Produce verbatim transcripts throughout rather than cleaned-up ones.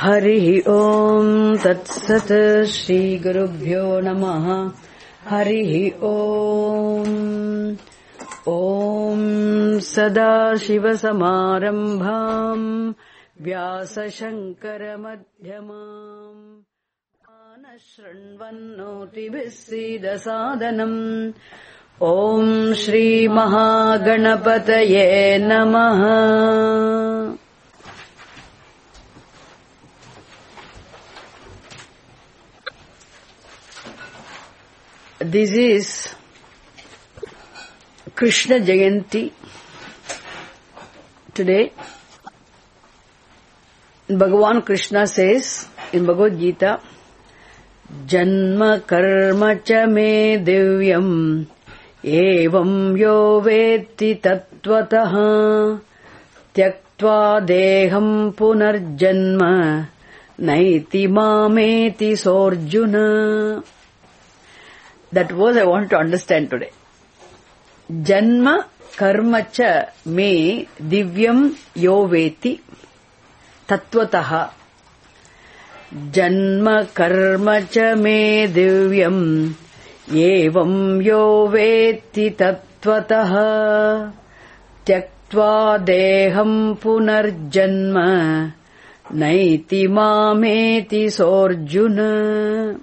Harihi Om Tat Sat Shri Gurubhyo Namaha Harihi Om Om Sada Shiva Samarambham Vyasa Shankara Madhyamam Anashranvannoti Visida Sadhanam Om Shri Mahaganapataye Namaha. This is Krishna Jayanti. Today, Bhagavan Krishna says in Bhagavad Gita, Janma karma cha me divyam evam yo veti tattvataha tyaktva deham punarjanma naiti mameti sorjuna. That was I want to understand today. Janma karma cha me divyam yo veti tattvataha. Janma karma cha me divyam evam yo veti tattvataha tyaktva deham punarjanma naiti mameti sorjuna.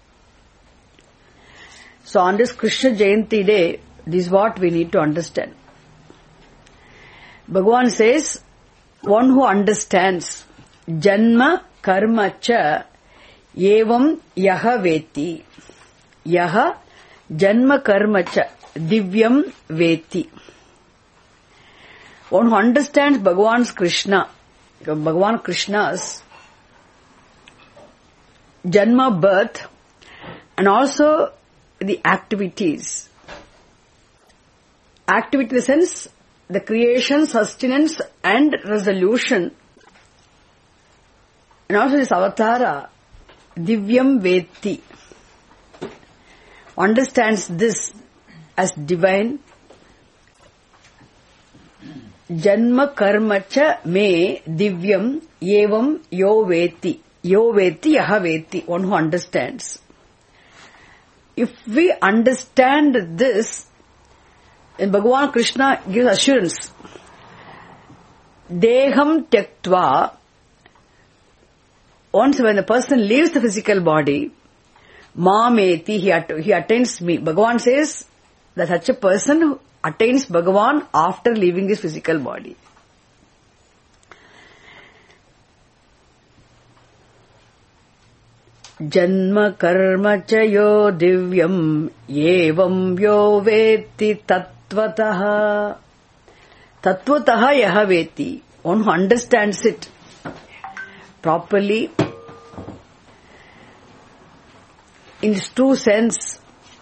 So on this Krishna Jayanti day, this is what we need to understand. Bhagavan says, one who understands Janma Karma Cha Evam Yaha Veti. Yaha Janma Karma Cha Divyam Veti. One who understands Bhagavan's Krishna, Bhagavan Krishna's Janma birth and also the activities. Activity in the sense, the creation, sustenance and resolution. And also this avatara, Divyam Veti. Understands this as divine. Janma karma cha me divyam evam yo veti. Yo veti yaha veti. One who understands. If we understand this, then Bhagavan Krishna gives assurance. Deham tyaktva. Once when the person leaves the physical body, mameti, he, att- he attains me. Bhagavan says that such a person attains Bhagavan after leaving his physical body. Janma karma cha yo divyam evam yo veti tattvataha. Tattvataha yaha veti. One who understands it properly, in its true sense,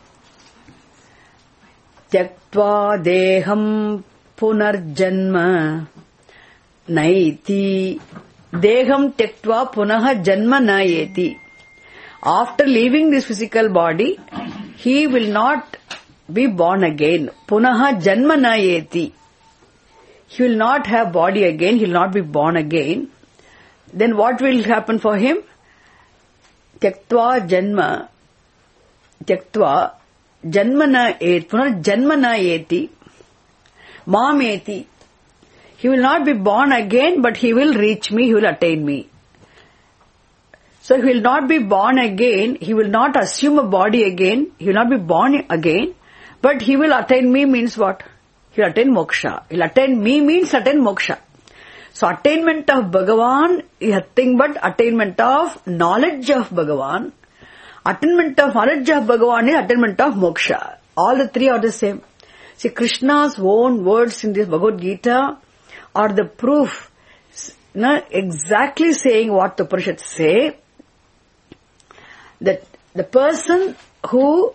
tyaktva deham punarjanma naiti. Deham tyaktva punaha janma nayeti. After leaving this physical body, he will not be born again. Punaha janma nayeti. He will not have body again, he will not be born again. Then what will happen for him? Tyaktva janma, tyaktva janma nayeti, punar janma nayeti, mameti. He will not be born again, but he will reach me, he will attain me. So he will not be born again, he will not assume a body again, he will not be born again, but he will attain me means what? He will attain moksha. He will attain me means attain moksha. So attainment of Bhagavan is nothing but attainment of knowledge of Bhagavan. Attainment of knowledge of Bhagavan is attainment of moksha. All the three are the same. See, Krishna's own words in this Bhagavad Gita are the proof, no, exactly saying what the Upanishads say, that the person who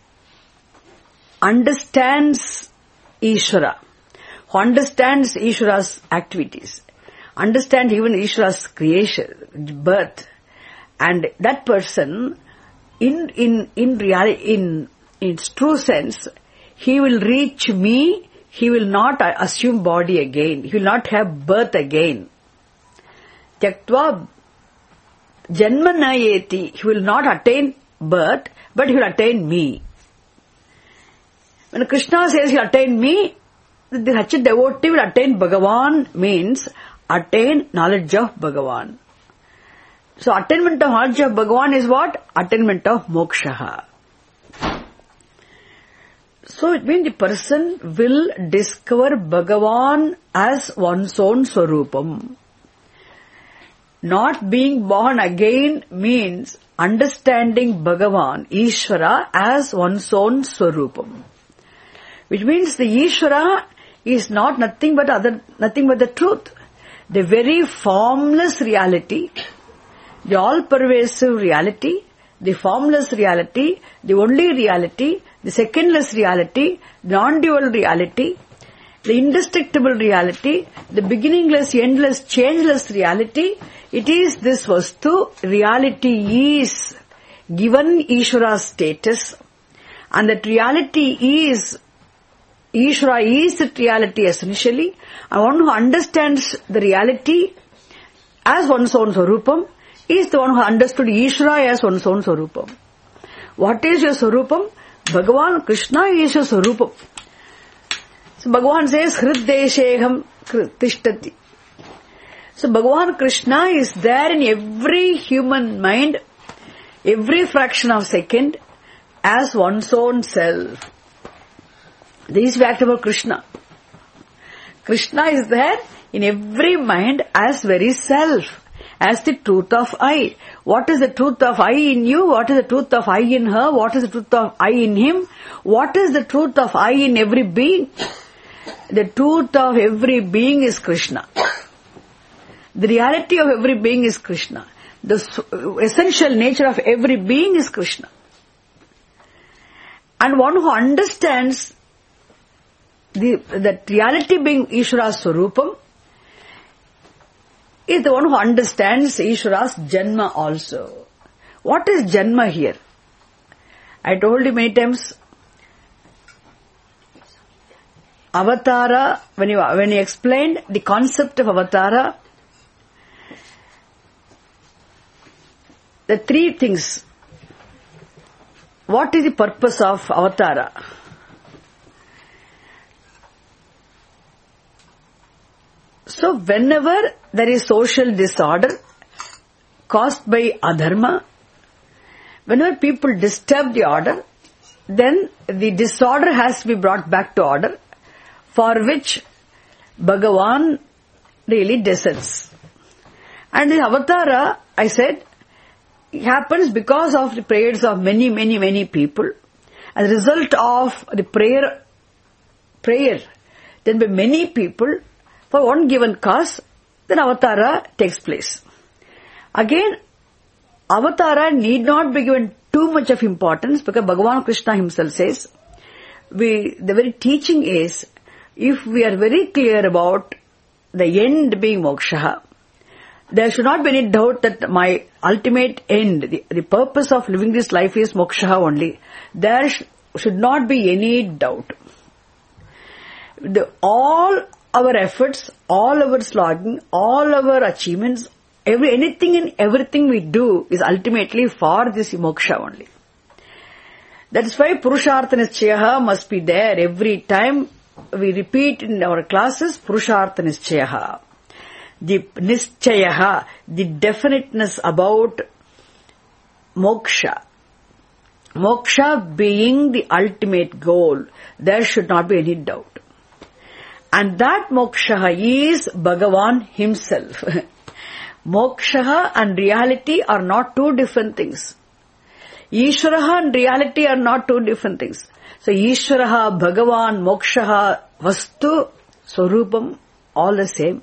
understands Ishvara, who understands Ishvara's activities, understands even Ishvara's creation, birth, and that person, in in in reality, in in its true sense, he will reach me. He will not assume body again. He will not have birth again. Tyaktva Janma nayeti. He will not attain birth, but he will attain me. When Krishna says he will attain me, the such a devotee will attain Bhagavan means attain knowledge of Bhagavan. So attainment of knowledge of Bhagavan is what? Attainment of moksha. So it means the person will discover Bhagavan as one's own Swarupam. Not being born again means understanding Bhagavan, Ishvara, as one's own Swarupam. Which means the Ishvara is not nothing but other, nothing but the truth. The very formless reality, the all-pervasive reality, the formless reality, the only reality, the secondless reality, the non-dual reality, the indestructible reality, the beginningless, endless, changeless reality. It is this vastu. Reality is given Ishvara's status, and that reality is, Ishvara is that reality essentially, and one who understands the reality as one's own Swarupam is the one who understood Ishvara as one's own Swarupam. What is your Swarupam? Bhagavan Krishna is your Swarupam. So Bhagavan says, Hriddesheham tishtati. So Bhagavan Krishna is there in every human mind, every fraction of second, as one's own self. This is fact about Krishna. Krishna is there in every mind as very self, as the truth of I. What is the truth of I in you? What is the truth of I in her? What is the truth of I in him? What is the truth of I in every being? The truth of every being is Krishna. The reality of every being is Krishna. The essential nature of every being is Krishna. And one who understands the, that reality being Ishvara's Swarupam is the one who understands Ishvara's Janma also. What is Janma here? I told you many times, Avatara, when you, when you explained the concept of Avatara, the three things. What is the purpose of Avatara? So whenever there is social disorder caused by adharma, whenever people disturb the order, then the disorder has to be brought back to order, for which Bhagavan really descends. And the Avatara, I said, happens because of the prayers of many, many, many people. As a result of the prayer, prayer, then by many people, for one given cause, then Avatara takes place. Again, Avatara need not be given too much of importance, because Bhagavan Krishna himself says, we, the very teaching is, if we are very clear about the end being moksha, there should not be any doubt that my ultimate end, the, the purpose of living this life is moksha only. There sh- should not be any doubt. The, all our efforts, all our slogging, all our achievements, every, anything and everything we do is ultimately for this moksha only. That is why Purushartha Nischayaha must be there every time. We repeat in our classes, Purushartha Nischayaha. The Nischayaha, the definiteness about moksha. Moksha being the ultimate goal. There should not be any doubt. And that moksha is Bhagavan himself. Moksha and reality are not two different things. Ishvara and reality are not two different things. So Ishvara, Bhagavan, moksha, vastu, swarupam, all the same.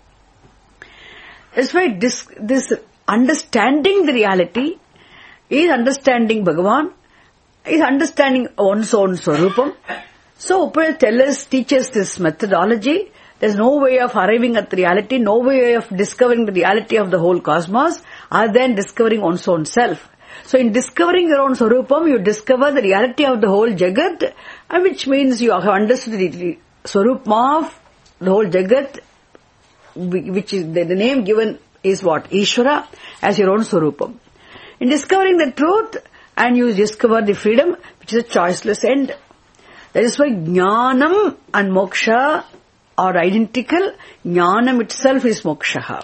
That's why this, this understanding the reality is understanding Bhagavan, is understanding one's own swarupam. So Upaya tells us, teaches this methodology. There's no way of arriving at the reality, no way of discovering the reality of the whole cosmos, other than discovering one's own self. So in discovering your own Swarupam, you discover the reality of the whole Jagat, which means you have understood the Swarupam of the whole Jagat, which is the name given is what? Ishvara as your own Swarupam. In discovering the truth, and you discover the freedom, which is a choiceless end. That is why Jnanam and Moksha are identical. Jnanam itself is Moksha.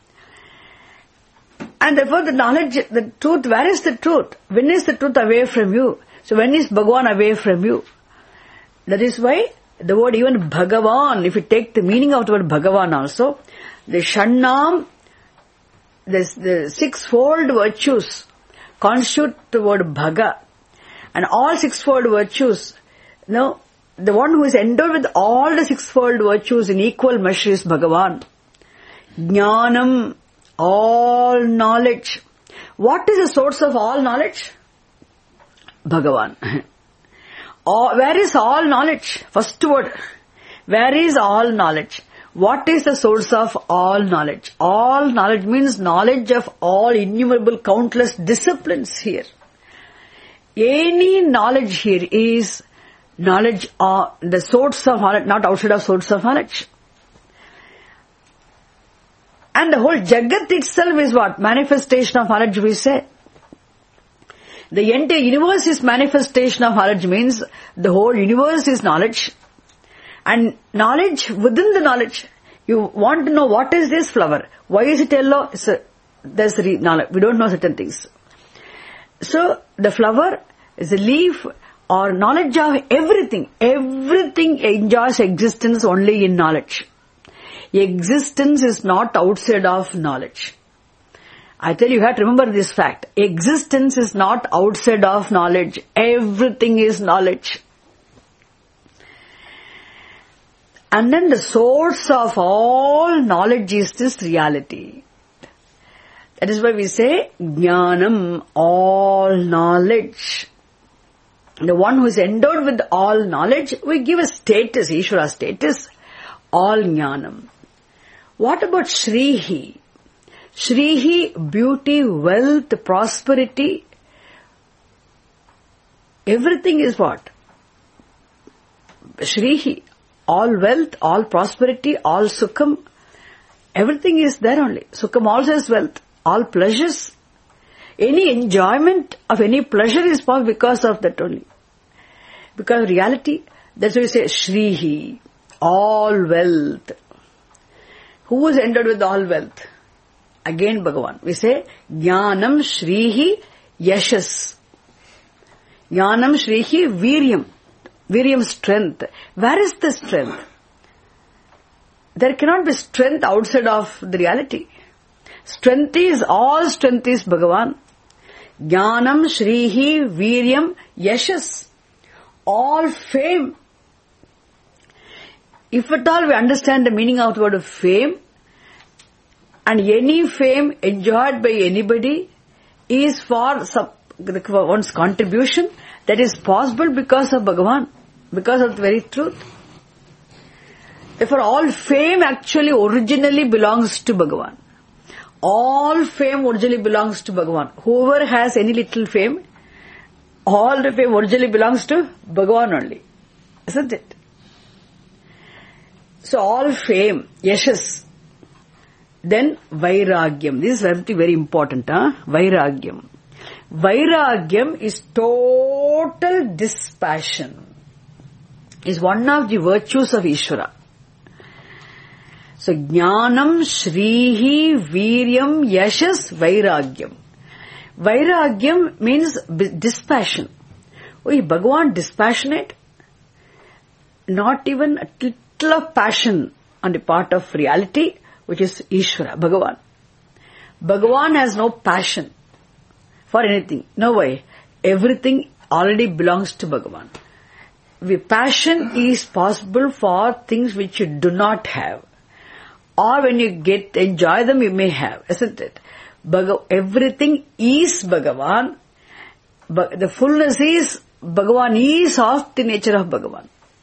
And therefore the knowledge, the truth, where is the truth? When is the truth away from you? So when is Bhagavan away from you? That is why the word even Bhagavan, if you take the meaning of the word Bhagavan also, the Shannam, the, the sixfold virtues constitute the word Bhaga. And all sixfold virtues, you know, the one who is endowed with all the sixfold virtues in equal measure is Bhagavan. Jnanam, all knowledge. What is the source of all knowledge? Bhagavan. All, where is all knowledge? First word. Where is all knowledge? What is the source of all knowledge? All knowledge means knowledge of all innumerable, countless disciplines here. Any knowledge here is knowledge of the source of knowledge, not outside of source of knowledge. And the whole Jagat itself is what? Manifestation of knowledge, we say. The entire universe is manifestation of knowledge, means the whole universe is knowledge. And knowledge within the knowledge. You want to know what is this flower? Why is it yellow? It's a, there's re- knowledge. We don't know certain things. So the flower is a leaf or knowledge of everything. Everything enjoys existence only in knowledge. Existence is not outside of knowledge. I tell you, you have to remember this fact. Existence is not outside of knowledge. Everything is knowledge. And then the source of all knowledge is this reality. That is why we say, Jnanam, all knowledge. The one who is endowed with all knowledge, we give a status, Ishvara status, all Jnanam. What about Shrihi? Shrihi, beauty, wealth, prosperity. Everything is what? Shrihi. All wealth, all prosperity, all sukham. Everything is there only. Sukham also is wealth. All pleasures. Any enjoyment of any pleasure is possible because of that only. Because reality, that's why we say Shrihi. All wealth. Who is endowed with all wealth? Again Bhagavan. We say Jnanam Shrihi Yashas. Jnanam Shrihi Viryam. Viryam, strength. Where is the strength? There cannot be strength outside of the reality. Strength is, all strength is Bhagavan. Jnanam Shrihi Viryam Yashas. All fame. If at all we understand the meaning of the word fame, and any fame enjoyed by anybody is for some, one's contribution, that is possible because of Bhagavan, because of the very truth. Therefore, all fame actually originally belongs to Bhagavan. All fame originally belongs to Bhagavan. Whoever has any little fame, all the fame originally belongs to Bhagavan only. Isn't it? So all fame, yashas. Then Vairagyam. This is very, very important. Huh? Vairagyam. Vairagyam is total dispassion. Is one of the virtues of Ishvara. So Jnanam, Shrihi, Viryam, Yashas, Vairagyam. Vairagyam means dispassion. Oh, is Bhagavan dispassionate? Not even a little of passion on the part of reality, which is Ishvara, Bhagavan. Bhagavan has no passion for anything. No way. Everything already belongs to Bhagavan. The passion is possible for things which you do not have. Or when you get, enjoy them, you may have. Isn't it? Bhagav, everything is Bhagavan. But the fullness is, Bhagavan is of the nature of Bhagavan.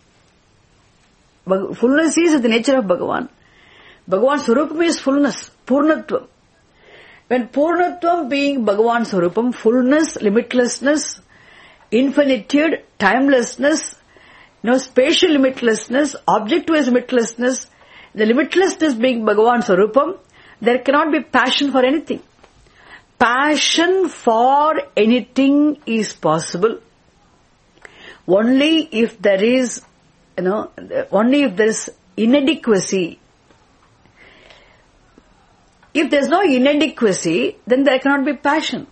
Fullness is of the nature of Bhagavan. Bhagavan Swarupam is fullness, Purnatvam. When Purnatvam being Bhagavan Swarupam, fullness, limitlessness, infinitude, timelessness, you know, spatial limitlessness, object-wise limitlessness, the limitlessness being Bhagavan Swarupam, there cannot be passion for anything. Passion for anything is possible only if there is, you know, only if there is inadequacy. If there is no inadequacy, then there cannot be passion.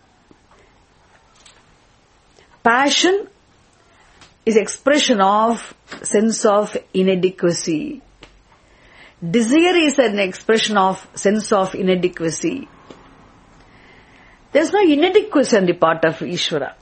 Passion is expression of sense of inadequacy. Desire is an expression of sense of inadequacy. There is no inadequacy on the part of Ishvara.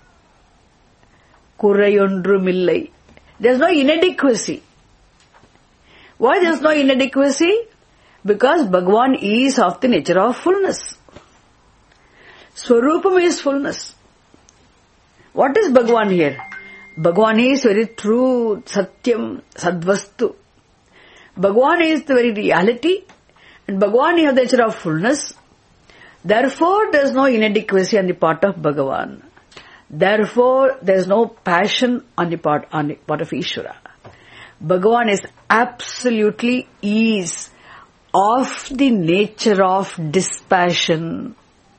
Kurayondrumillai. There is no inadequacy. Why there is no inadequacy? Because Bhagavan is of the nature of fullness. Swarupam is fullness. What is Bhagavan here? Bhagavan is very true, Satyam, Sadvastu. Bhagavan is the very reality, and Bhagavan is of the nature of fullness. Therefore, there is no inadequacy on the part of Bhagavan. Therefore, there is no passion on the part on the part of Ishvara. Bhagavan is absolutely ease of the nature of dispassion.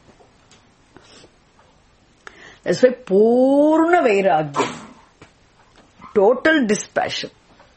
That's why Purna Vairagya, total dispassion.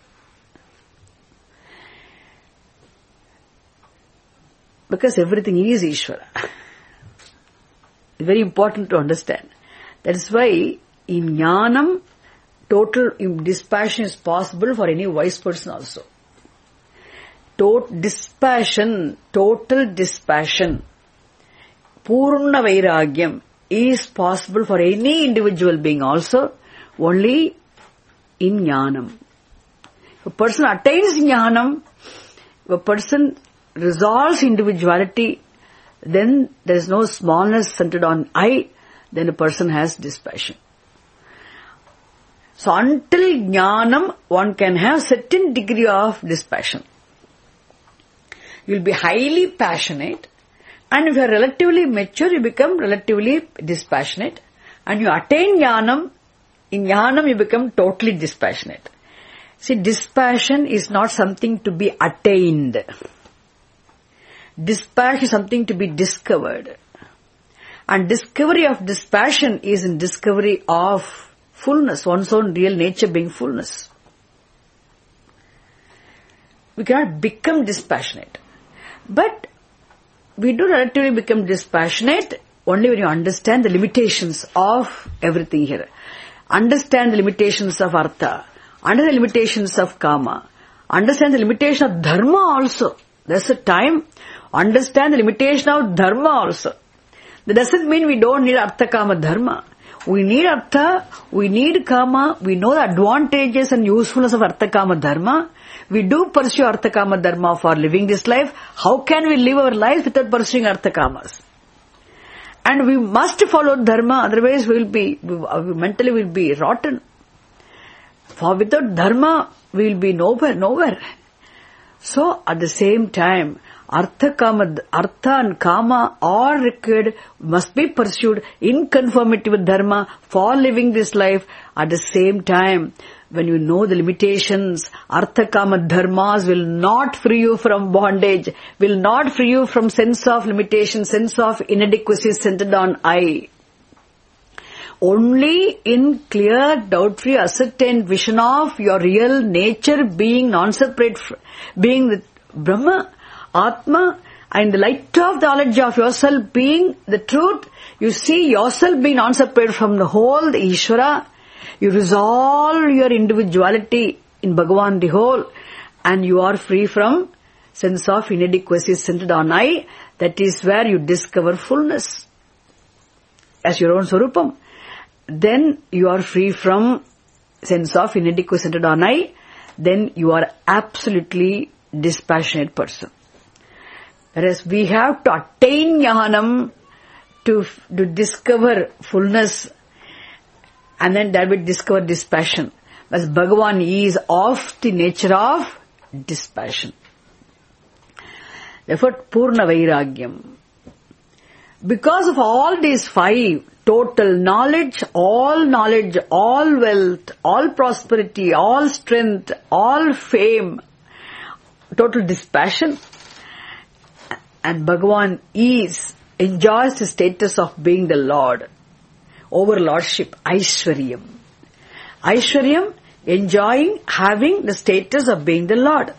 Because everything is Ishvara. It's very important to understand. That is why in Jnanam, total dispassion is possible for any wise person also. Total dispassion, total dispassion, Purna Vairagyam is possible for any individual being also, only in Jnanam. If a person attains Jnanam, if a person resolves individuality, then there is no smallness centered on I, then a person has dispassion. So until Jnanam, one can have certain degree of dispassion. You will be highly passionate, and if you are relatively mature, you become relatively dispassionate, and you attain Jnanam, in Jnanam you become totally dispassionate. See, dispassion is not something to be attained. Dispassion is something to be discovered. And discovery of dispassion is in discovery of fullness, one's own real nature being fullness. We cannot become dispassionate. But we do relatively become dispassionate only when you understand the limitations of everything here. Understand the limitations of artha. Understand the limitations of kama. Understand the limitation of dharma also. There's a time. Understand the limitation of dharma also. That doesn't mean we don't need artha, kama, dharma. We need artha, we need kama, we know the advantages and usefulness of artha, kama, dharma. We do pursue artha, kama, dharma for living this life. How can we live our lives without pursuing artha, kamas? And we must follow dharma, otherwise we will be, mentally we will be rotten. For without dharma, we will be nowhere, nowhere. So, at the same time, Artha, kama, artha and kama are required, must be pursued in conformity with dharma for living this life. At the same time, when you know the limitations, artha, kama, dharmas will not free you from bondage, will not free you from sense of limitation, sense of inadequacy centered on I. Only in clear, doubt-free, ascertained vision of your real nature being non-separate, being with Brahma, Atma, and the light of the knowledge of yourself being the truth, you see yourself being non-separate from the whole, the Ishvara, you resolve your individuality in Bhagavan the whole, and you are free from sense of inadequacy centered on I. That is where you discover fullness as your own Swarupam. Then you are free from sense of inadequacy centered on I. Then you are absolutely dispassionate person. Whereas we have to attain Jnanam to, to discover fullness, and then that will discover dispassion. But Bhagavan is of the nature of dispassion. Therefore, Purna Vairagyam. Because of all these five, total knowledge, all knowledge, all wealth, all prosperity, all strength, all fame, total dispassion, And Bhagavan is, enjoys the status of being the Lord. Overlordship, Aishwaryam. Aishwaryam, enjoying, having the status of being the Lord.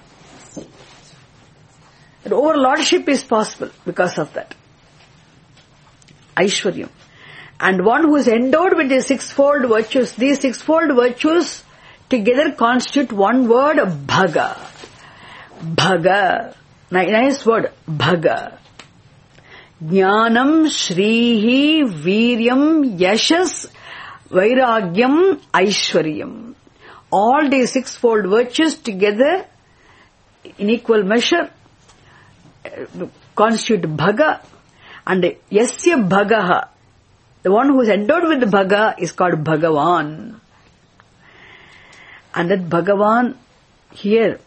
And overlordship is possible because of that. Aishwaryam. And one who is endowed with the sixfold virtues, these sixfold virtues together constitute one word, Bhaga. Bhaga. Nice word, Bhaga. Jnanam, Shrihi, Viryam, Yashas, Vairagyam, Aishwaryam. All these sixfold virtues together in equal measure constitute Bhaga. And Yasya Bhagaha, the one who is endowed with the Bhaga, is called Bhagavan. And that Bhagavan here,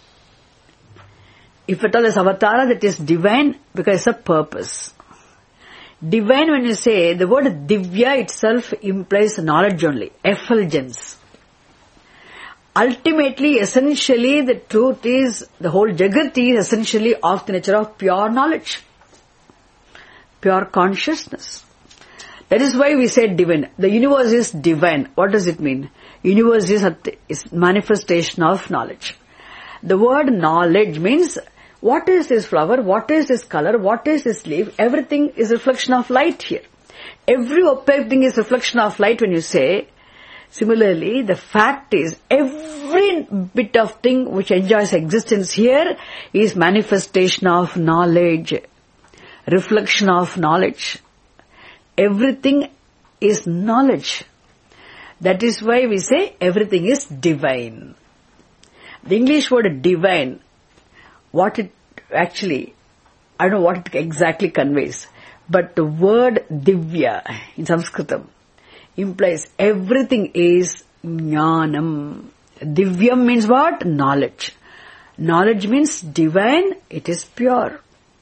if at all is avatara, that is divine because it's a purpose. Divine, when you say, the word Divya itself implies knowledge only, effulgence. Ultimately, essentially, the truth is, the whole Jagat is essentially of the nature of pure knowledge, pure consciousness. That is why we say divine. The universe is divine. What does it mean? Universe is a is manifestation of knowledge. The word knowledge means, what is this flower? What is this color? What is this leaf? Everything is reflection of light here. Every opaque thing is reflection of light when you say. Similarly, the fact is, every bit of thing which enjoys existence here is manifestation of knowledge, reflection of knowledge. Everything is knowledge. That is why we say everything is divine. The English word divine, what it actually, I don't know what it exactly conveys, but the word Divya in Sanskritam implies everything is Jnanam. Divyam means what? Knowledge. Knowledge means divine, it is pure.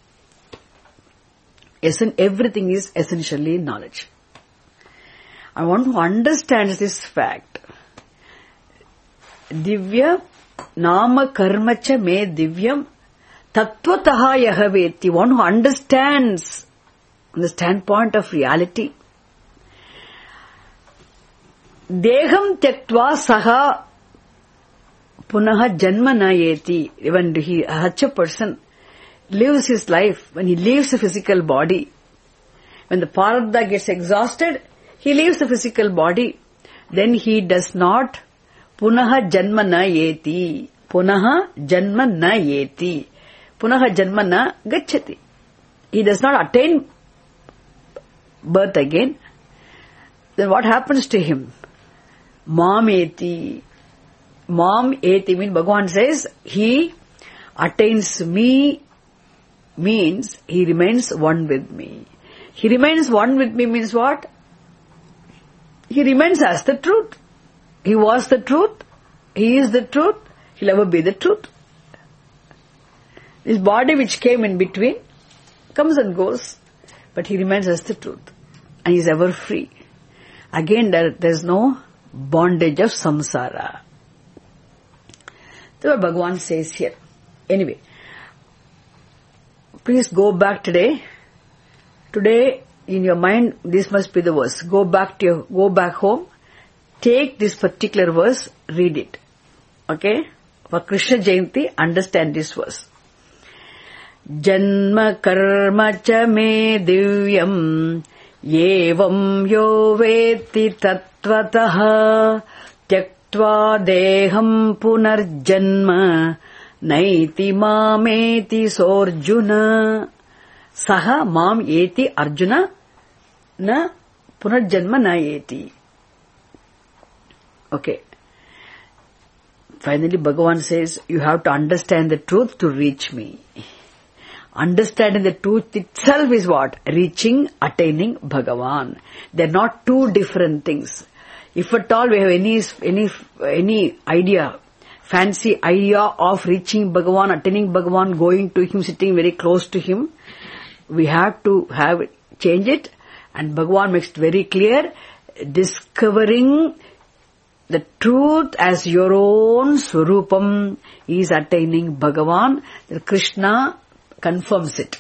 Everything is essentially knowledge. I want to understand this fact. Divya nama karmacha me divyam tattvataha yahaveti. One who understands from the standpoint of reality. Deham tyaktva saha punaha janma nayeti. When he, such a person lives his life, when he leaves the physical body, when the prarabdha gets exhausted, he leaves the physical body, then he does not punaha janma na yeti. Punaha janma na yeti. Punaha janma na gacchati. He does not attain birth again. Then what happens to him? Mam eti. Mam eti means Bhagavan says, he attains me, means he remains one with me. He remains one with me means what? He remains as the truth. He was the truth. He is the truth. He'll ever be the truth. This body which came in between comes and goes, but he remains as the truth. And he is ever free. Again, there is no bondage of samsara. That's what Bhagavan says here. Anyway, please go back today. Today, in your mind, this must be the verse. Go back to your, go back home. Take this particular verse, read it. Okay? For Krishna Jayanti, understand this verse. Janma karma cha me divyam yevam yo veti tattvataha tyaktva deham punarjanma naiti mameti sorjuna saha mam eti arjuna na punarjanma na eti. Okay. Finally, Bhagavan says, you have to understand the truth to reach me. Understanding the truth itself is what? Reaching, attaining Bhagavan. They are not two different things. If at all we have any, any, any idea, fancy idea of reaching Bhagavan, attaining Bhagavan, going to Him, sitting very close to Him, we have to have, change it, and Bhagavan makes it very clear, discovering the truth as your own Swarupam is attaining Bhagavan. Krishna confirms it.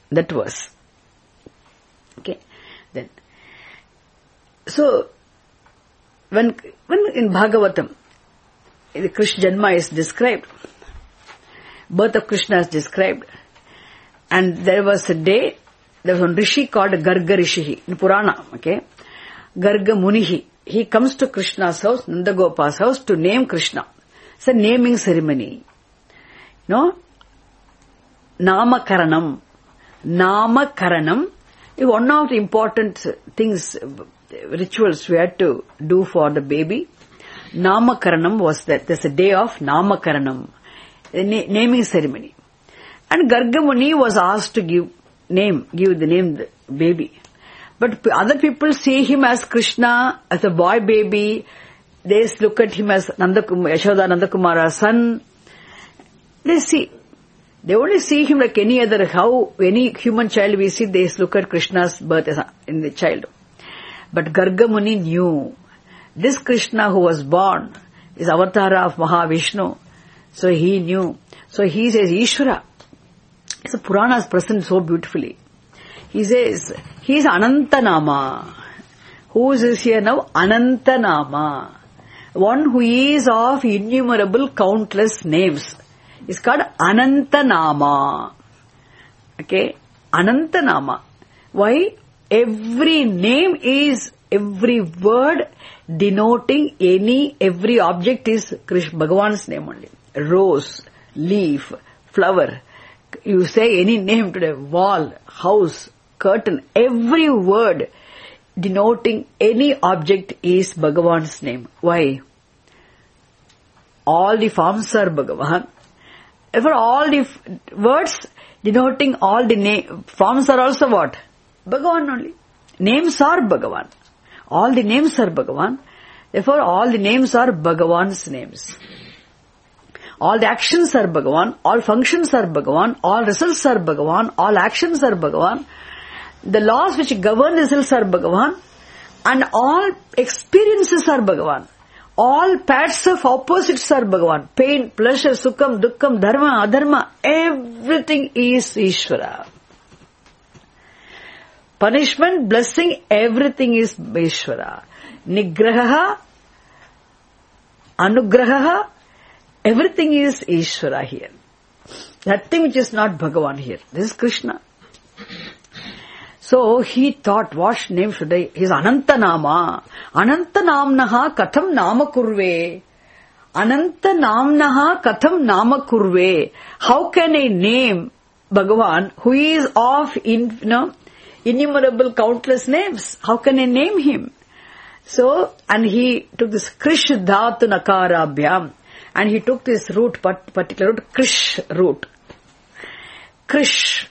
That verse. Okay. Then, so, when, when in Bhagavatam, the Krishna Janma is described, birth of Krishna is described, and there was a day, there was one rishi called Garga Rishi in Purana, okay? Garga Munihi. He comes to Krishna's house, Nandagopal's house, to name Krishna. It's a naming ceremony. You know? Namakaranam. Namakaranam is one of the important things, rituals we had to do for the baby. Namakaranam was that. There's a day of Namakaranam, a na- naming ceremony. And Garga Muni was asked to give name, give the name the baby. But other people see him as Krishna, as a boy baby. They look at him as Nandakumara, Yashoda Nandakumara's son. They see. They only see him like any other, how any human child we see, they look at Krishna's birth as a, in the child. But Garga Muni knew, this Krishna who was born is Avatara of Mahavishnu. So he knew. So he says, Ishvara. So Puranas present so beautifully. He says, he is Anantanama. Who is this here now? Anantanama. One who is of innumerable countless names. It's called Anantanama. Okay? Anantanama. Why? Every name is, every word denoting any, every object is Krishna, Bhagavan's name only. Rose, leaf, flower. You say any name today, wall, house, curtain, every word denoting any object is Bhagavan's name. Why? All the forms are Bhagavan. For all the f- words denoting all the na- forms are also what? Bhagavan only. Names are Bhagavan. All the names are Bhagavan. Therefore, all the names are Bhagavan's names. All the actions are Bhagavan. All functions are Bhagavan. All results are Bhagavan. All actions are Bhagavan. The laws which govern results are Bhagavan. And all experiences are Bhagavan. All paths of opposites are Bhagavan. Pain, pleasure, sukham, dukkham, dharma, adharma. Everything is Ishvara. Punishment, blessing, everything is Ishvara. Nigraha, anugraha, everything is Ishvara here. Nothing which is not Bhagavan here. This is Krishna. So he thought, what name should I? He is Anantanama. Anantanamnaha katham nama kurve. Anantanamnaha katham nama kurve. How can I name Bhagavan who is of in, you know, innumerable countless names? How can I name him? So, and he took this Krish Dhatu Nakarabhyam. And he took this root, particular root, Krish root. Krish.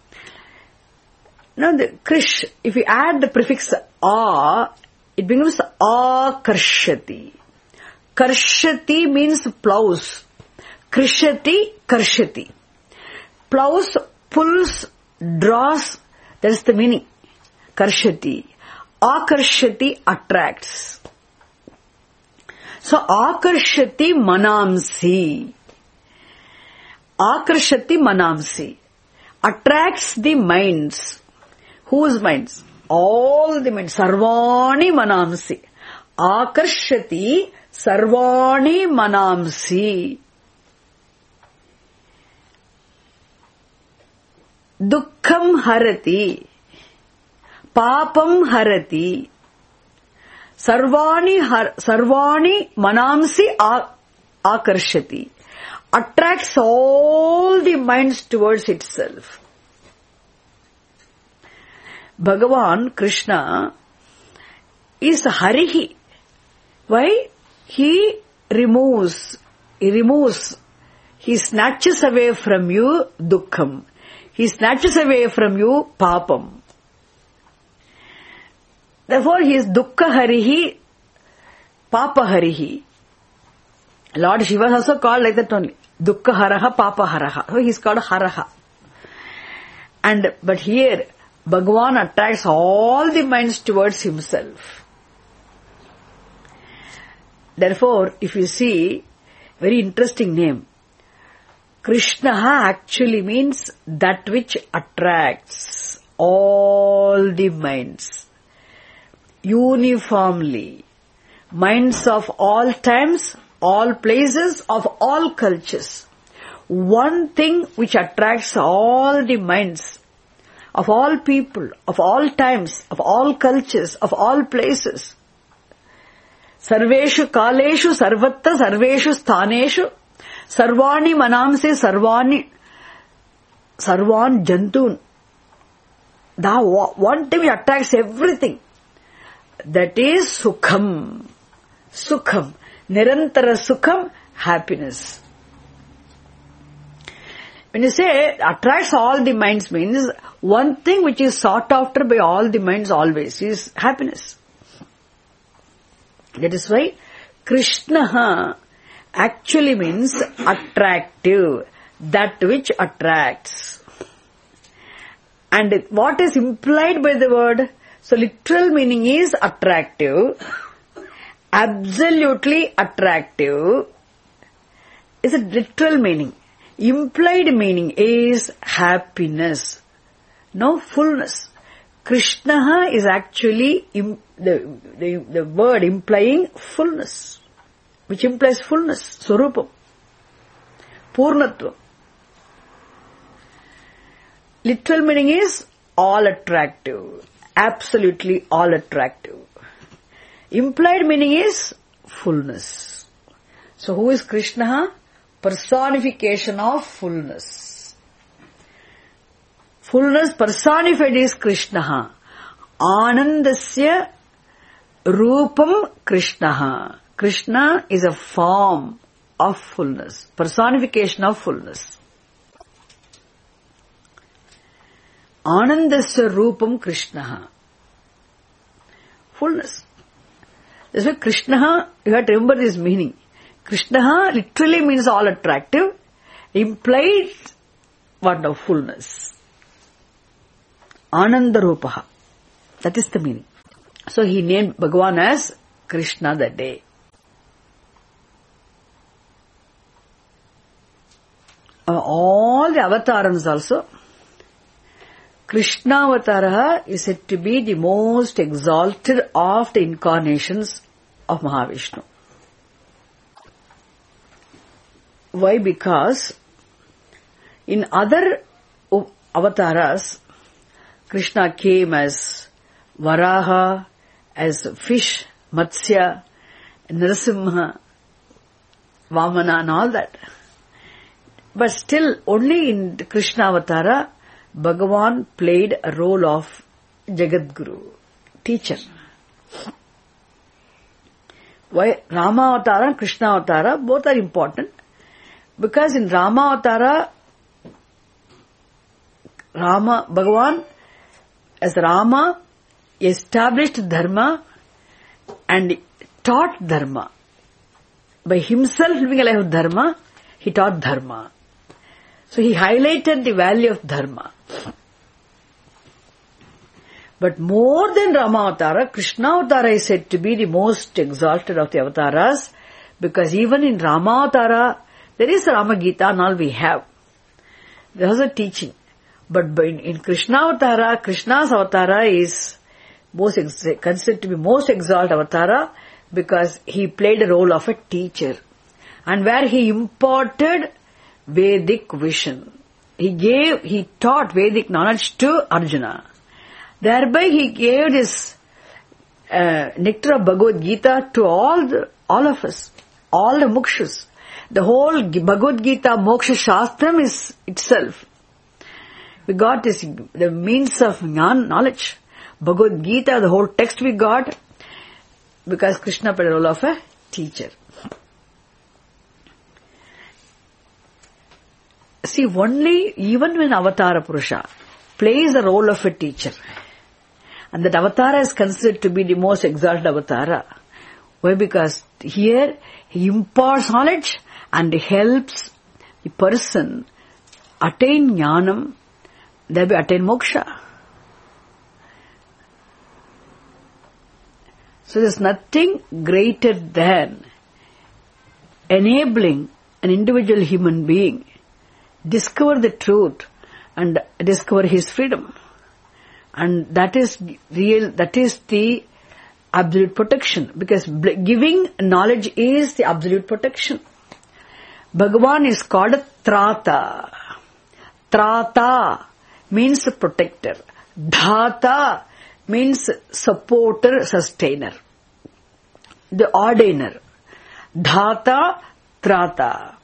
Now the Krish, if you add the prefix A, it becomes Akarshati. Karshati means plows. Krishati, Karshati. Plows, pulls, draws, that is the meaning. Karshati. Akarshati attracts. So, Akarshati Manamsi. Akarshati Manamsi. Attracts the minds. Whose minds? All the minds. Sarvani Manamsi. Akarshati Sarvani Manamsi. Dukkham Harati. Papam Harati. Sarvani har, Sarvani Manamsi Akarshati. Attracts all the minds towards itself. Bhagavan Krishna is Harihi. Why? He removes, he removes, he snatches away from you dukkham. He snatches away from you papam. Therefore, he is dukkha harihi, papa harihi. Lord Shiva is also called like that only. Dukkha haraha, papa haraha. So he is called haraha. And, but here, Bhagavan attracts all the minds towards himself. Therefore, if you see, very interesting name. Krishna actually means that which attracts all the minds uniformly. Minds of all times, all places, of all cultures. One thing which attracts all the minds of all people, of all times, of all cultures, of all places. Sarveshu kaleshu sarvatta sarveshu sthaneshu sarvani manamse sarvani sarvan jantun. The one thing which attracts everything. That is sukham. Sukham. Nirantara sukham, happiness. When you say attracts all the minds means one thing which is sought after by all the minds always is happiness. That is why Krishna actually means attractive, that which attracts. And what is implied by the word? So literal meaning is attractive, absolutely attractive is a literal meaning. Implied meaning is happiness, no fullness. Krishna is actually im- the, the, the word implying fullness, which implies fullness, Swarupam, Purnatvam. Literal meaning is all attractive, absolutely all attractive. Implied meaning is fullness. So who is Krishna? Personification of fullness. Fullness personified is Krishna. Anandasya Rupam Krishna. Krishna is a form of fullness, personification of fullness. Anandasya Rupam Krishna. Fullness. That's why Krishna, you have to remember this meaning. Krishna literally means all attractive, implied what now? Fullness. Ananda Rupaha. That is the meaning. So he named Bhagavan as Krishna that day. Uh, all the avatars also, Krishna Avatara is said to be the most exalted of the incarnations of Mahavishnu. Why? Because in other avatars, Krishna came as Varaha, as fish, Matsya, Narasimha, Vamana and all that. But still, only in Krishna Avatara, Bhagavan played a role of Jagadguru, teacher. Why? Rama Avatara and Krishna Avatara, both are important. Because in Rama Avatara, Rama, Bhagavan, as Rama, established Dharma and taught Dharma. By himself living a life of Dharma, he taught Dharma. So he highlighted the value of Dharma. But more than Rama Avatara, Krishna Avatara is said to be the most exalted of the avatars, because even in Rama Avatara, there is Rama Gita and all we have. There was a teaching. But in Krishna Avatara, Krishna's Avatara is most ex- considered to be most exalted Avatara because he played a role of a teacher. And where he imparted Vedic vision. He gave, he taught Vedic knowledge to Arjuna. Thereby he gave this uh, nectar of Bhagavad Gita to all the, all of us, all the mokshas. The whole Bhagavad Gita moksha shastram is itself. We got this, the means of knowledge. Bhagavad Gita, the whole text we got, because Krishna played the role of a teacher. See, only, even when Avatara Purusha plays the role of a teacher, and that Avatara is considered to be the most exalted Avatara. Why? Because here he imparts knowledge and helps the person attain jnanam, thereby attain moksha. So there's nothing greater than enabling an individual human being discover the truth and discover his freedom. And that is real, that is the absolute protection, because giving knowledge is the absolute protection. Bhagavan is called Trata. Trata means protector. Dhata means supporter, sustainer. The ordainer. Dhata, Trata.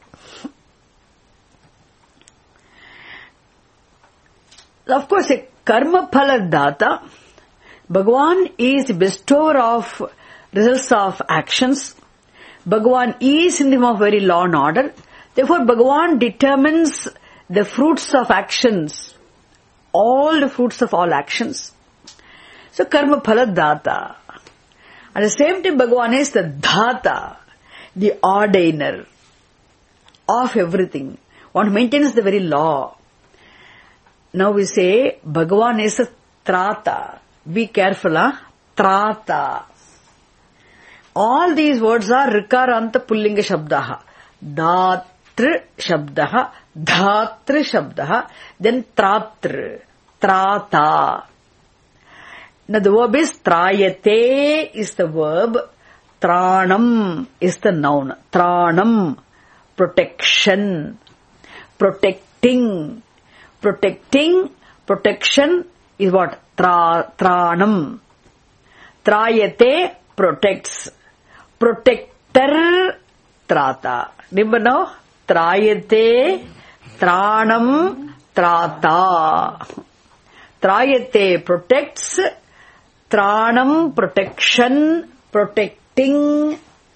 Of course, a karma phala data. Bhagavan is the bestower of results of actions. Bhagavan is in the form of very law and order. Therefore, Bhagavan determines the fruits of actions. All the fruits of all actions. So, karma phala data. At the same time, Bhagavan is the dhata, the ordainer of everything. One maintains the very law. Now we say, Bhagavan is a Trata. Be careful, huh? Trata. All these words are Rikaranta Pullinga Shabdaha. Dhatr Shabdaha. Dhatr Shabdaha. Then Tratr. Trata. Now the verb is Trayate is the verb. Tranam is the noun. Tranam. Protection. Protecting. Protecting, protection is what? Tra, tranam. Trayate protects. Protector, trata. Remember now? Trayate, tranam, trata. Trayate protects. Tranam, protection, protecting.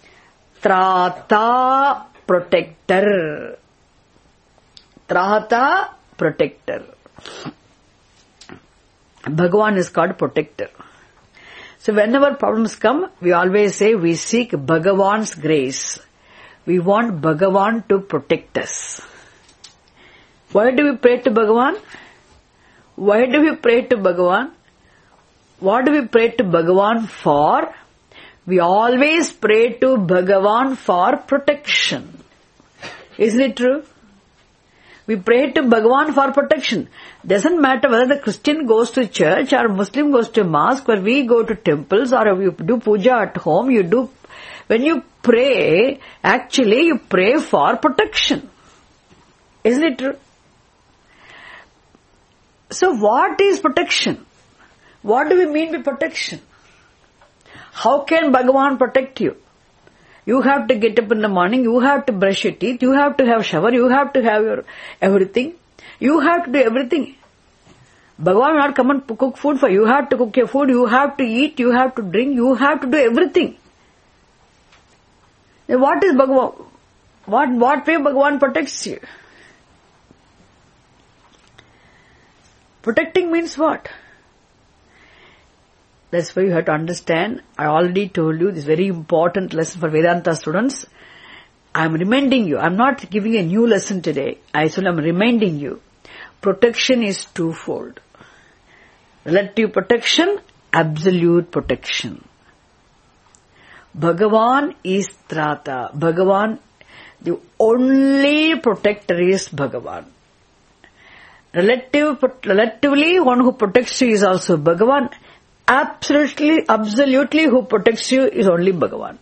Trata, protector. Trata, protector. Bhagavan is called protector. So whenever problems come, we always say we seek Bhagavan's grace. We want Bhagavan to protect us. Why do we pray to Bhagavan? Why do we pray to Bhagavan? What do we pray to Bhagavan for? We always pray to Bhagavan for protection. Isn't it true? We pray to Bhagavan for protection. Doesn't matter whether the Christian goes to church or Muslim goes to mosque, or we go to temples, or you do puja at home, you do, when you pray, actually you pray for protection. Isn't it true? So what is protection? What do we mean by protection? How can Bhagavan protect you? You have to get up in the morning, you have to brush your teeth, you have to have shower, you have to have your everything. You have to do everything. Bhagavan will not come and cook food for you. You have to cook your food, you have to eat, you have to drink, you have to do everything. Then what is Bhagavan? What, what way Bhagavan protects you? Protecting means what? That's why you have to understand. I already told you this very important lesson for Vedanta students. I am reminding you. I am not giving a new lesson today. I still am reminding you. Protection is twofold. Relative protection, absolute protection. Bhagavan is Trata. Bhagavan, the only protector is Bhagavan. Relative, relatively, one who protects you is also Bhagavan. Absolutely, absolutely who protects you is only Bhagavan.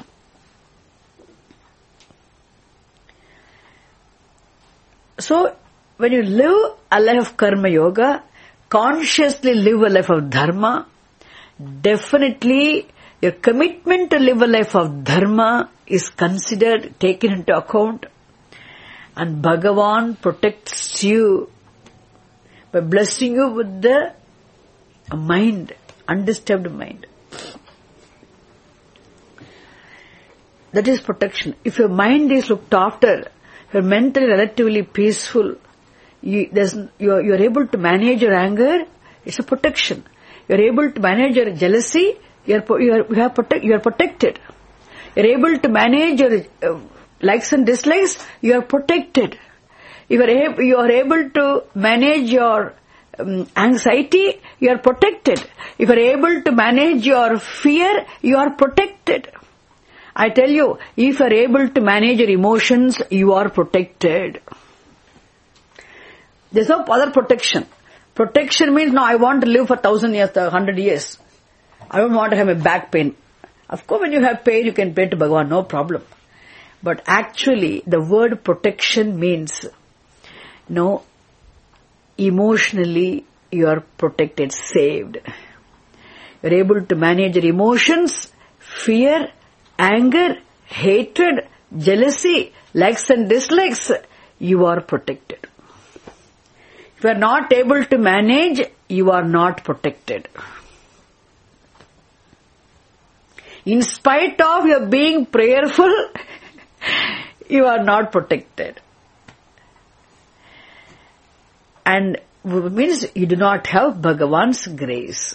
So, when you live a life of karma yoga, consciously live a life of dharma, definitely your commitment to live a life of dharma is considered, taken into account, and Bhagavan protects you by blessing you with the mind, undisturbed mind. That is protection. If your mind is looked after, you're mentally relatively peaceful, you, there's, you're, you're able to manage your anger, it's a protection. You're able to manage your jealousy, you're, you're, you are protect, you're protected. You're able to manage your uh, likes and dislikes, you are protected. If you are, able, you are able to manage your um, anxiety, you are protected. If you are able to manage your fear, you are protected. I tell you, if you are able to manage your emotions, you are protected. There's no other protection. Protection means, no, I want to live for thousand years, a hundred years. I don't want to have a back pain. Of course, when you have pain, you can pray to Bhagavan, no problem. But actually, the word protection means, no, emotionally you are protected, saved. You're able to manage your emotions, fear, anger, hatred, jealousy, likes and dislikes. You are protected. If you are not able to manage, you are not protected. In spite of your being prayerful, you are not protected. And means you do not have Bhagavan's grace.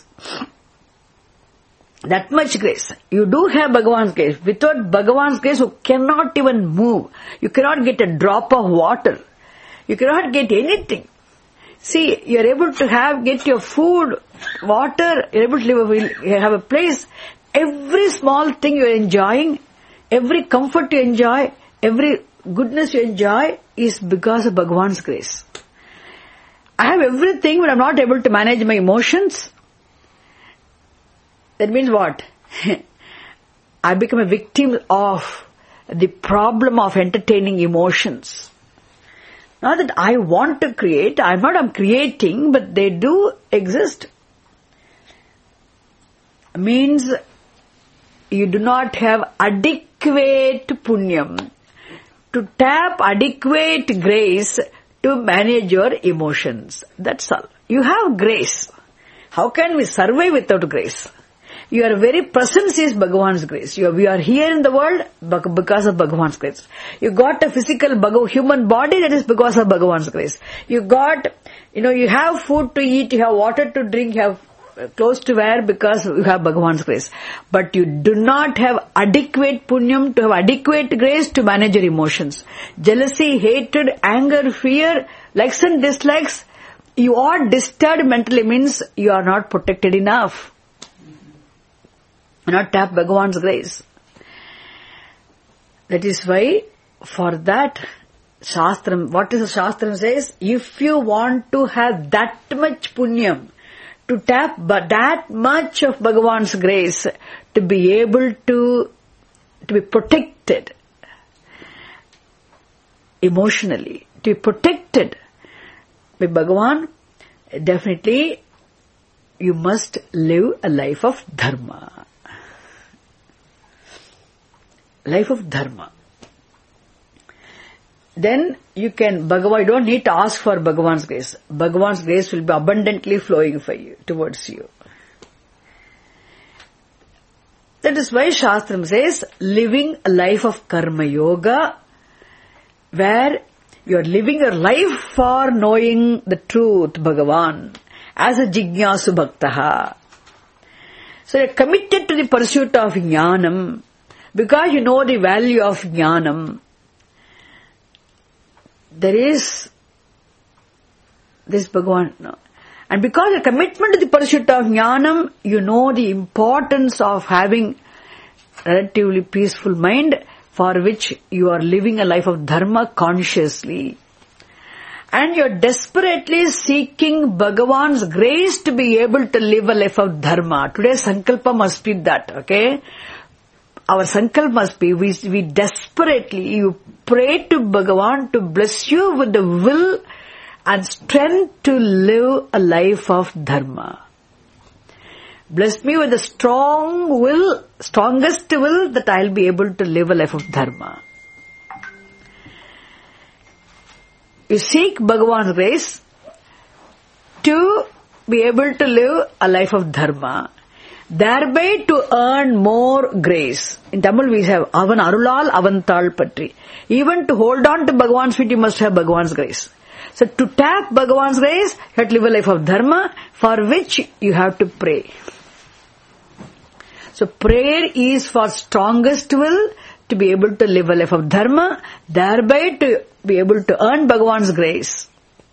That much grace. You do have Bhagavan's grace. Without Bhagavan's grace, you cannot even move. You cannot get a drop of water. You cannot get anything. See, you are able to have, get your food, water, you are able to live, you have a place. Every small thing you are enjoying, every comfort you enjoy, every goodness you enjoy is because of Bhagavan's grace. I have everything, but I am not able to manage my emotions. That means what? I become a victim of the problem of entertaining emotions. Not that I want to create, I'm not I'm creating, but they do exist. Means you do not have adequate punyam to tap adequate grace to manage your emotions. That's all. You have grace. How can we survive without grace? Your very presence is Bhagavan's grace. You are, we are here in the world because of Bhagavan's grace. You got a physical Bhagav, human body, that is because of Bhagavan's grace. You got, you know, you have food to eat, you have water to drink, you have clothes to wear because you have Bhagavan's grace. But you do not have adequate punyam to have adequate grace to manage your emotions. Jealousy, hatred, anger, fear, likes and dislikes. You are disturbed mentally means you are not protected enough. Not tap Bhagavan's grace. That is why, for that, Shastram, what is the Shastram says? If you want to have that much punyam, to tap but that much of Bhagavan's grace, to be able to, to be protected emotionally, to be protected by Bhagavan, definitely you must live a life of dharma. Life of dharma. Then you can, Bhagavan, you don't need to ask for Bhagavan's grace. Bhagavan's grace will be abundantly flowing for you, towards you. That is why Shastram says, living a life of karma yoga, where you are living your life for knowing the truth, Bhagavan, as a jignasu bhaktaha. So you are committed to the pursuit of jnanam, because you know the value of jnanam. There is this Bhagavan. No. And because your commitment to the pursuit of jnanam, you know the importance of having relatively peaceful mind, for which you are living a life of dharma consciously. And you are desperately seeking Bhagavan's grace to be able to live a life of dharma. Today's sankalpa must be that, okay? Our sankalp must be, we, we desperately, you pray to Bhagavan to bless you with the will and strength to live a life of dharma. Bless me with a strong will, strongest will that I'll be able to live a life of dharma. You seek Bhagavan's grace to be able to live a life of dharma, thereby to earn more grace. In Tamil we have Avan Arulal Avantal Patri. Even to hold on to Bhagavan's feet, you must have Bhagavan's grace. So to tap Bhagavan's grace, you have to live a life of dharma, for which you have to pray. So prayer is for strongest will to be able to live a life of dharma, thereby to be able to earn Bhagavan's grace.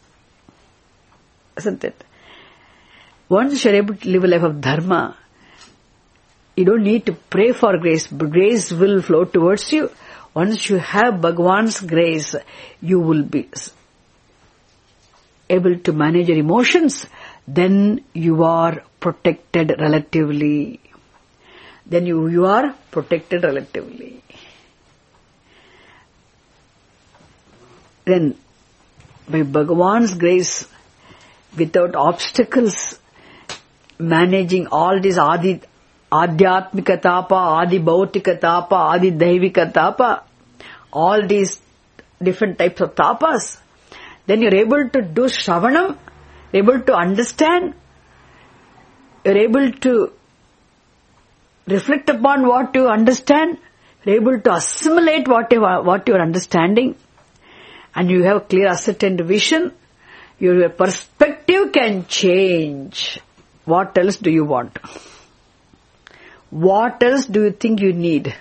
Isn't it? Once you are able to live a life of dharma, you don't need to pray for grace, but grace will flow towards you. Once you have Bhagavan's grace, you will be able to manage your emotions, then you are protected relatively. Then you, you are protected relatively. Then, by Bhagavan's grace, without obstacles, managing all these adi, adhyatmika tapa, adi bhautika tapa, adi daivika tapa, all these different types of tapas, then you're able to do shravanam, able to understand, you're able to reflect upon what you understand, you're able to assimilate what you are, what you are understanding, and you have clear ascertained vision, your perspective can change. What else do you want? What else do you think you need?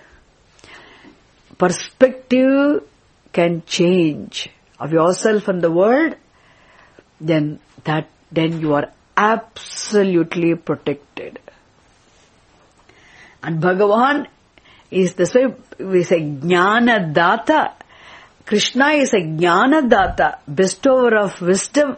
Perspective can change of yourself and the world, then that, then you are absolutely protected. And Bhagavan is this way, we say Jnana Data. Krishna is a Jnana Data, bestower of wisdom.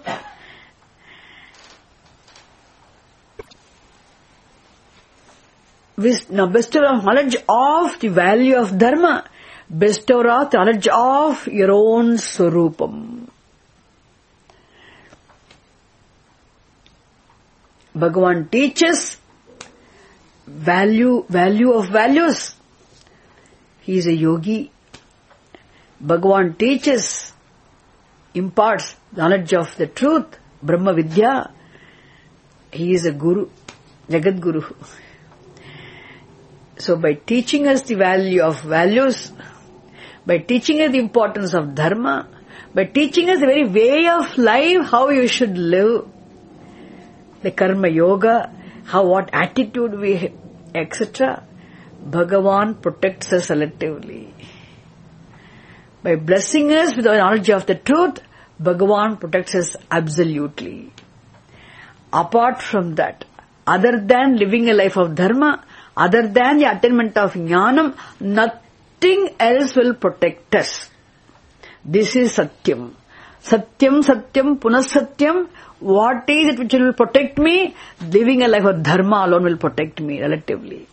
Now, bestower of knowledge of the value of dharma, bestower of knowledge of your own swarupam. Bhagavan teaches value, value of values. He is a yogi. Bhagavan teaches, imparts knowledge of the truth, Brahma Vidya. He is a guru, Jagat Guru. So by teaching us the value of values, by teaching us the importance of dharma, by teaching us the very way of life, how you should live, the karma yoga, how what attitude we have, et cetera, Bhagavan protects us selectively. By blessing us with the knowledge of the truth, Bhagavan protects us absolutely. Apart from that, other than living a life of dharma, other than the attainment of jnanam, nothing else will protect us. This is Satyam. Satyam, Satyam, Punas Satyam. What is it which will protect me? Living a life of dharma alone will protect me relatively.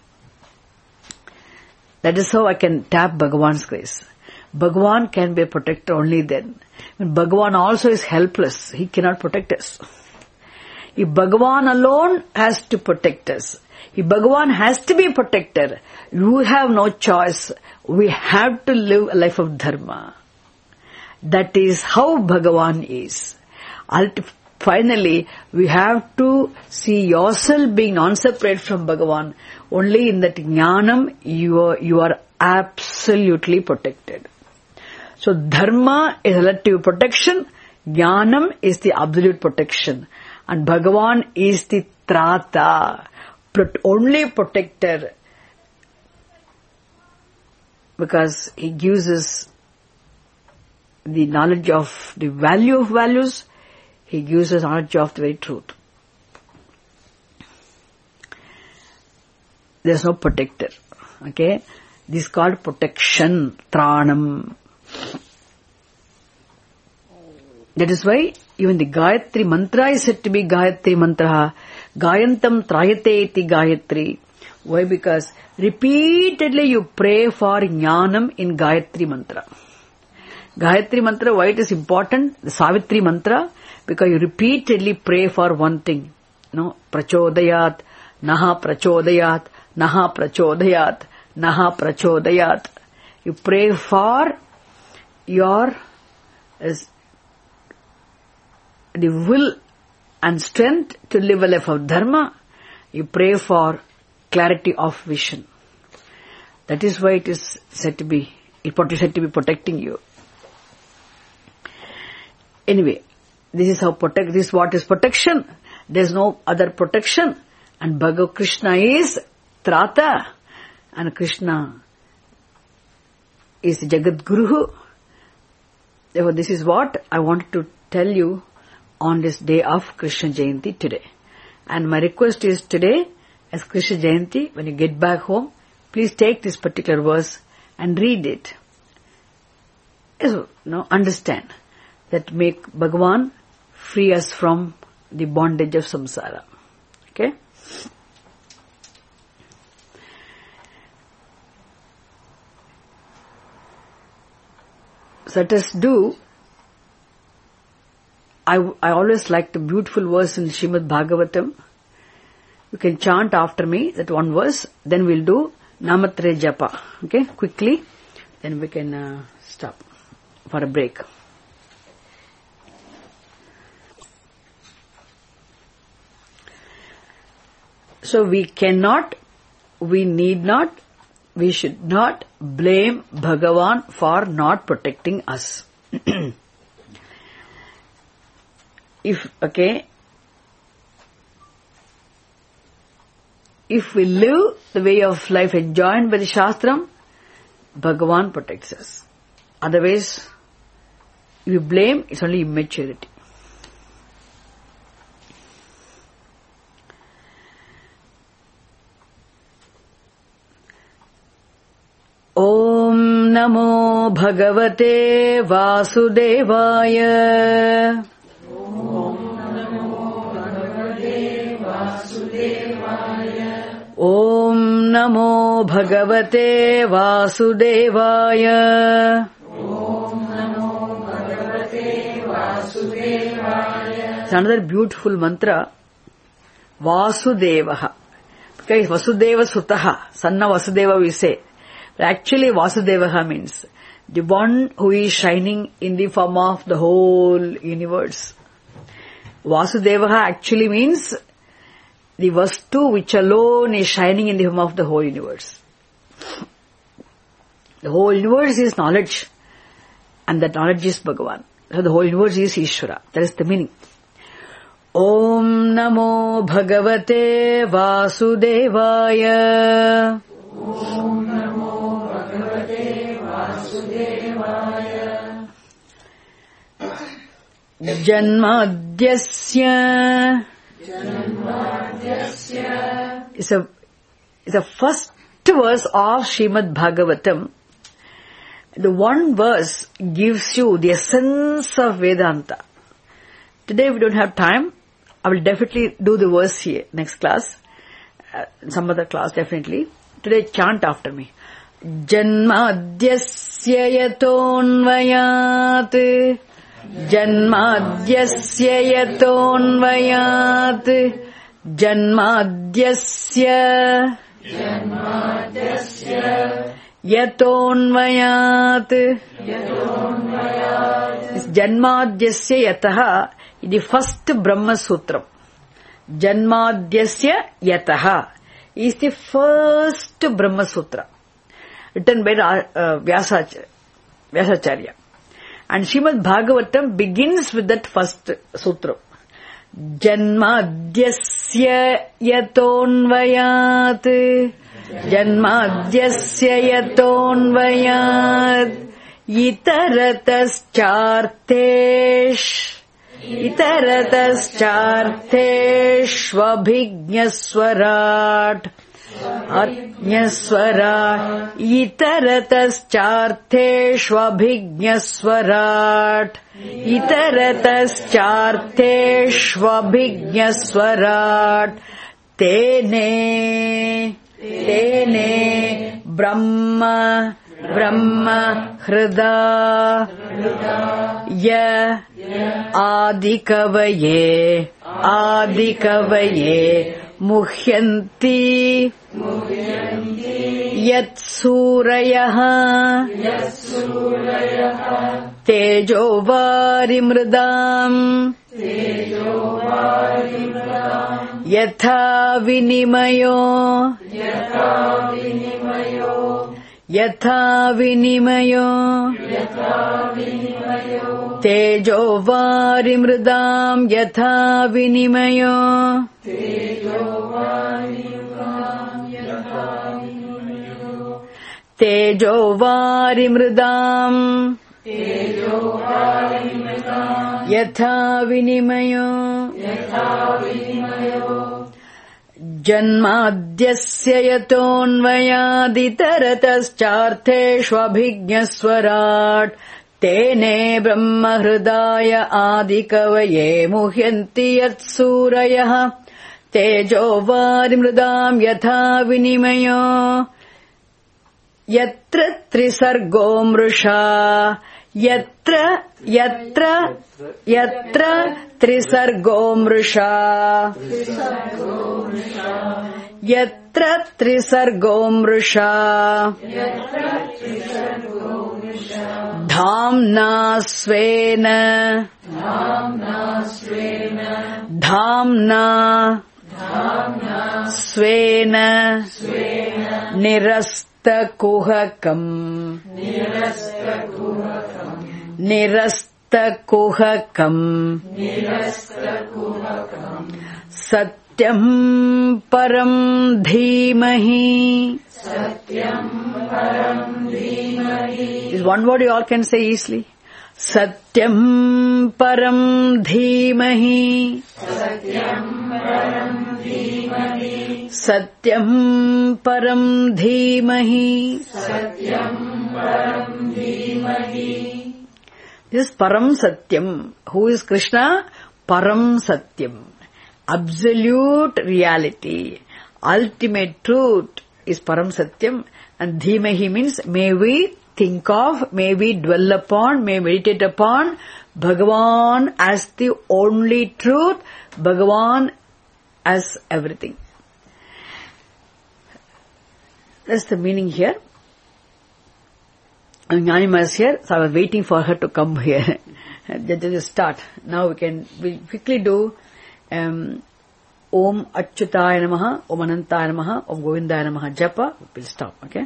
That is how I can tap Bhagavan's grace. Bhagavan can be a protector only then. When Bhagavan also is helpless, he cannot protect us. If Bhagavan alone has to protect us, if Bhagavan has to be a protector, you have no choice. We have to live a life of dharma. That is how Bhagavan is. Finally, we have to see yourself being non-separate from Bhagavan. Only in that jnanam you are, you are absolutely protected. So dharma is relative protection, jnanam is the absolute protection, and Bhagavan is the trata, only protector, because he gives us the knowledge of the value of values, he gives us knowledge of the very truth. There is no protector. Okay? This is called protection, tranam. That is why even the Gayatri mantra is said to be Gayatri mantra. Gayantam trayate iti Gayatri. Why? Because repeatedly you pray for jnanam in Gayatri mantra. Gayatri mantra, why it is important? The Savitri mantra, because you repeatedly pray for one thing. No, prachodayat, naha prachodayat, naha prachodayat, naha prachodayat. You pray for your is the will and strength to live a life of dharma. You pray for clarity of vision. That is why it is said to be, it is said to be protecting you. Anyway, this is how protect, this is what is protection. There is no other protection. And Bhagavan Krishna is Trata. And Krishna is Jagat Guru. Therefore, this is what I wanted to tell you on this day of Krishna Jayanti today. And my request is today, as Krishna Jayanti, when you get back home, please take this particular verse and read it. So, you know, understand that make Bhagavan free us from the bondage of samsara. Okay? So let us do, I, I always like the beautiful verse in Srimad Bhagavatam. You can chant after me that one verse, then we'll do Namatre Japa. Okay, quickly, then we can uh, stop for a break. So we cannot, we need not, we should not blame Bhagavan for not protecting us. If, okay, if we live the way of life enjoined by the Shastram, Bhagavan protects us. Otherwise, if you blame, it's only immaturity. Om Namo Bhagavate Vasudevaya. Om Namo Bhagavate Vasudevaya. Om Namo Bhagavate Vasudevaya. Om Namo Bhagavate Vasudevaya. It's another beautiful mantra. Vasudevaha. Because Vasudeva Sutaha, son of Vasudeva we say. But actually Vasudevaha means the one who is shining in the form of the whole universe. Vasudevaha actually means the Vastu which alone is shining in the form of the whole universe. The whole universe is knowledge, and that knowledge is Bhagavan. So the whole universe is Ishvara. That is the meaning. Om Namo Bhagavate Vasudevaya. Om Namo Bhagavate Vasudevaya. Janmadhyasya. Janmadhyasya. It's a, it's a first verse of Srimad Bhagavatam. The one verse gives you the essence of Vedanta. Today we don't have time. I will definitely do the verse here next class. Uh, some other class definitely. Today chant after me. Janmadhyasya yatonvayat. Janmadhyasya yatonvayat. Janmadhyasya. Janmadhyasya. Yatonvayat. Yatonvayat. This Janmadhyasya yataha is the first Brahma Sutra. Janmadhyasya yataha is the first Brahma Sutra written by uh, Vyasacharya. Vyasacharya. And Srimad Bhagavatam begins with that first sutra. Janmadhyasya yatonvayat. Janmadhyasya yatonvayat. Itarataschartesh. Itaratascharteshvabhignaswarat. Atnyaswarat. Itaratascharteshvabhignaswarat. Itaratascharteshvabhignaswarat. Tene. Tene. Brahma. Brahma Hrida Ya Adikavaye Adikavaye Muhyanti Yatsurayaha Tejovarimridam Yatha Vinimayo Yatha Vinimayo Tejo Varimridam Yatha Vinimayo Tejo Varimridam Yatha Vinimayo Janmadhyasya yatonvayaditaratascharteshvabhignaswarat तेने ब्रह्महृदाय आदिकवये मुह्यन्ति यत्सूरयः तेजो वारिमृदाम् यथा विनिमयो यत्र त्रिसर्गो मृषा यत्र यत्र यत्र त्रिसर्गो मृषा यत्र त्रिसर्गो मृषा धाम्ना स्वेन धाम्ना स्वेन निरस्तकुहकम् निरस्तकुहकम् सत्यम् परम् धीमहि. Is one word you all can say easily. Satyam param dhimahi. Satyam param dhimahi. This is Param Satyam. Who is Krishna? Param Satyam. Absolute reality. Ultimate truth is Param Satyam. And Dhimahi means may we think of, may we dwell upon, may meditate upon Bhagavan as the only truth, Bhagavan as everything. That's the meaning here. Jnanima is here, so I was waiting for her to come here. Just start. Now we can we'll quickly do um, Om Achyutaya Namaha, Om Anantaya Namaha, Om Govindaya Namaha Japa. We'll stop, okay?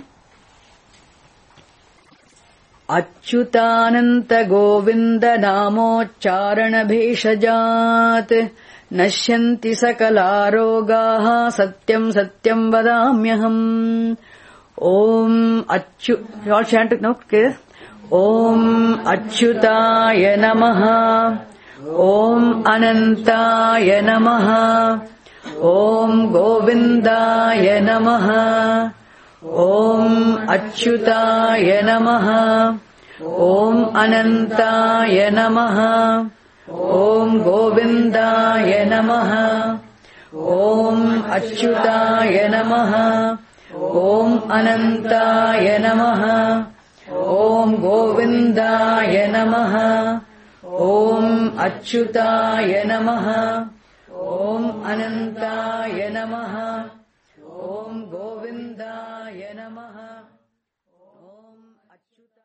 Achyutananta Govinda Namocharana Bheshajat Nashyanti Sakala Rogaha Satyam Satyam Vadamyaham. Om Achyut, you all chant it now, okay? Om Achyutaya Namaha, Om Anantaya Namaha, Om Govindaya Namaha, Om Achyutaya Namaha, Om Anantaya Namaha, Om Govindaya Namaha, Om Achyutaya Namaha, Om Anantaya Namaha, Om Govindaya Namaha, Om Achyutaya Namaha, Om Anantaya Namaha,